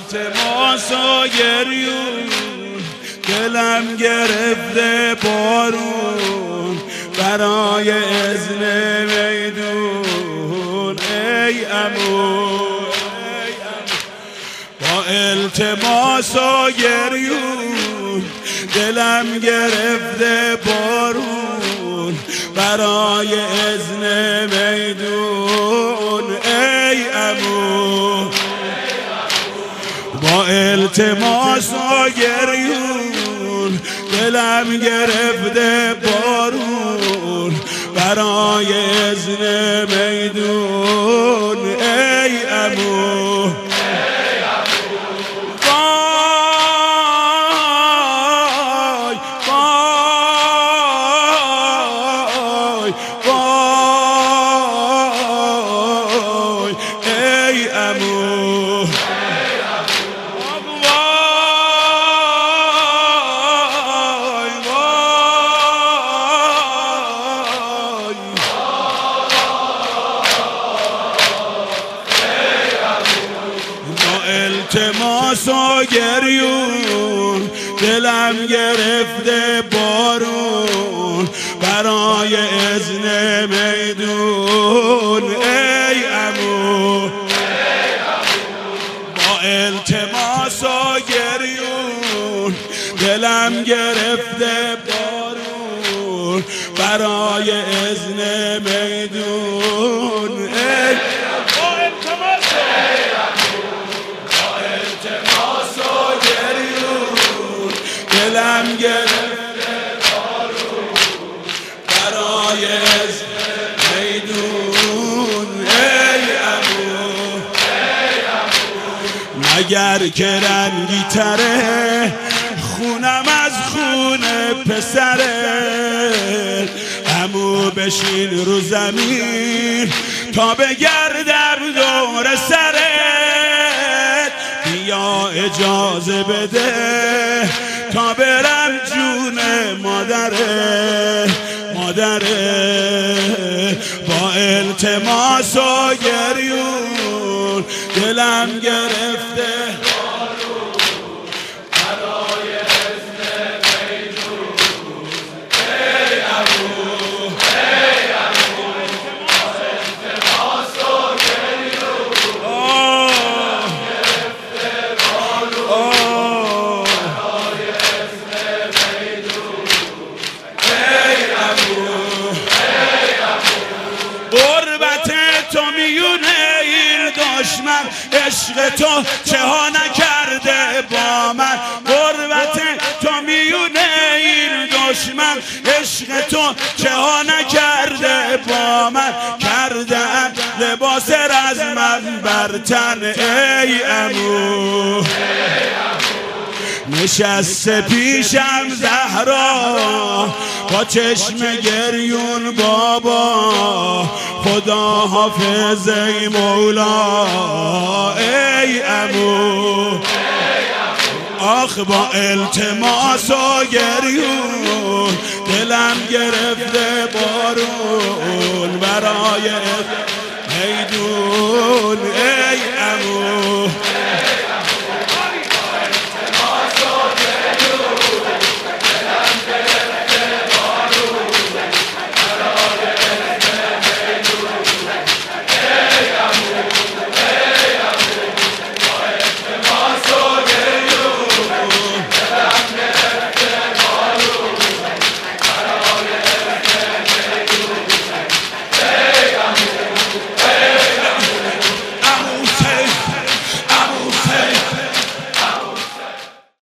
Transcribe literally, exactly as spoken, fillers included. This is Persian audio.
التماس و گریون دلم گرفته بارون برای اذن میدون ای عمو با التماس و گریون دلم گرفته بارون برای اذن میدون ای عمو با التماس و گریون دلم گرفته بارون برای اذن میدون ای عمو التماس و گریون دلم گرفته بارون برای اذن میدون ای عمو با التماس و گریون دلم گرفته بارون برای اذن میدون ای دلم گرفته بارون برای اذن میدون ای عمو مگر که رنگی تره خونم از خون پسره عمو بشین رو زمین تا بگردم دور سرت بیا اجازه بده تا برم جون مادره مادره با التماس و گریون دلم گرفته برای اذن میدون ای عمو ای عمو التماس و گریون دشمن عشق تو چه ها نکرده با من غربت تو میونه این دشمن عشق تو چه ها نکرده با من کردم لباس رزمم بر تن ای عمو نشسته پیشم زهرا با چشم گریون بابا خدا حافظ ای مولا ای عمو آخ با التماس و گریون دلم گرفته بارون برای میدون ای عمو